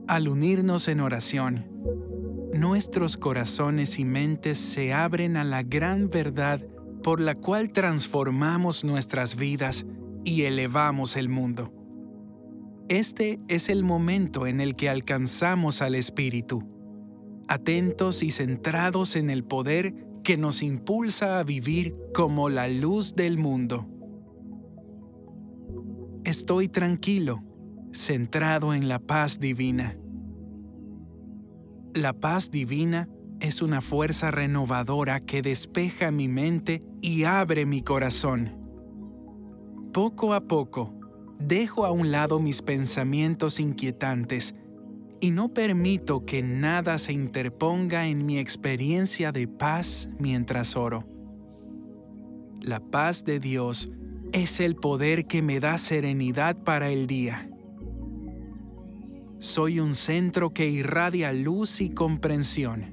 Al unirnos en oración, nuestros corazones y mentes se abren a la gran verdad por la cual transformamos nuestras vidas y elevamos el mundo. Este es el momento en el que alcanzamos al Espíritu, atentos y centrados en el poder que nos impulsa a vivir como la luz del mundo. Estoy tranquilo, centrado en la paz divina. La paz divina es una fuerza renovadora que despeja mi mente y abre mi corazón. Poco a poco, dejo a un lado mis pensamientos inquietantes y no permito que nada se interponga en mi experiencia de paz mientras oro. La paz de Dios es el poder que me da serenidad para el día. Soy un centro que irradia luz y comprensión.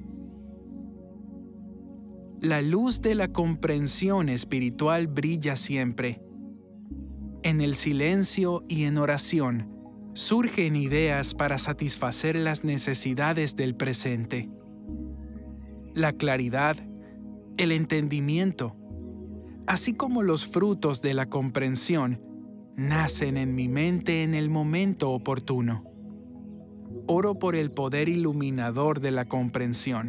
La luz de la comprensión espiritual brilla siempre. En el silencio y en oración surgen ideas para satisfacer las necesidades del presente. La claridad, el entendimiento, así como los frutos de la comprensión, nacen en mi mente en el momento oportuno. Oro por el poder iluminador de la comprensión.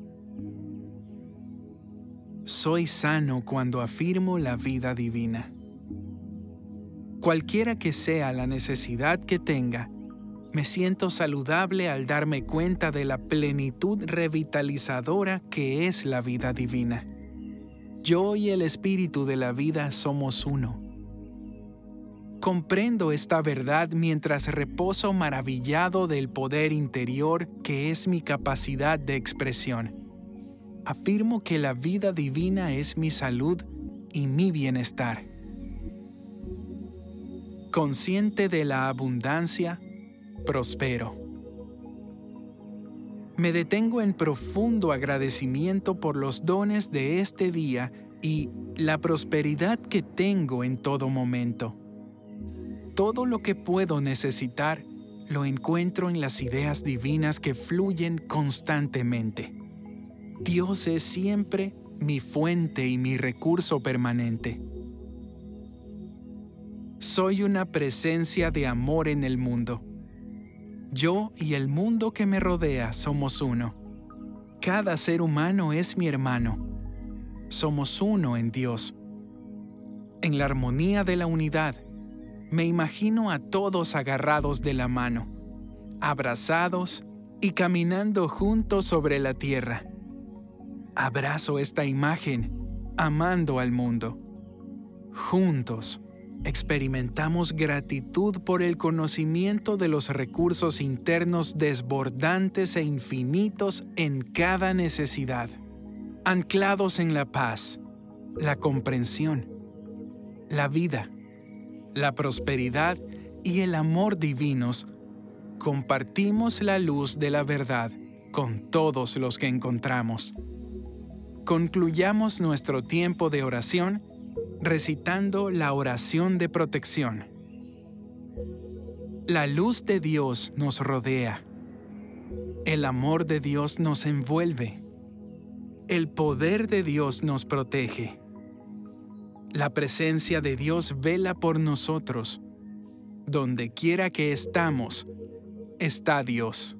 Soy sano cuando afirmo la vida divina. Cualquiera que sea la necesidad que tenga, me siento saludable al darme cuenta de la plenitud revitalizadora que es la vida divina. Yo y el Espíritu de la vida somos uno. Comprendo esta verdad mientras reposo maravillado del poder interior que es mi capacidad de expresión. Afirmo que la vida divina es mi salud y mi bienestar. Consciente de la abundancia, prospero. Me detengo en profundo agradecimiento por los dones de este día y la prosperidad que tengo en todo momento. Todo lo que puedo necesitar lo encuentro en las ideas divinas que fluyen constantemente. Dios es siempre mi fuente y mi recurso permanente. Soy una presencia de amor en el mundo. Yo y el mundo que me rodea somos uno. Cada ser humano es mi hermano. Somos uno en Dios. En la armonía de la unidad, me imagino a todos agarrados de la mano, abrazados y caminando juntos sobre la tierra. Abrazo esta imagen, amando al mundo. Juntos, experimentamos gratitud por el conocimiento de los recursos internos desbordantes e infinitos en cada necesidad. Anclados en la paz, la comprensión, la vida, la prosperidad y el amor divinos, compartimos la luz de la verdad con todos los que encontramos. Concluyamos nuestro tiempo de oración recitando la oración de protección. La luz de Dios nos rodea. El amor de Dios nos envuelve. El poder de Dios nos protege. La presencia de Dios vela por nosotros. Donde quiera que estamos, está Dios.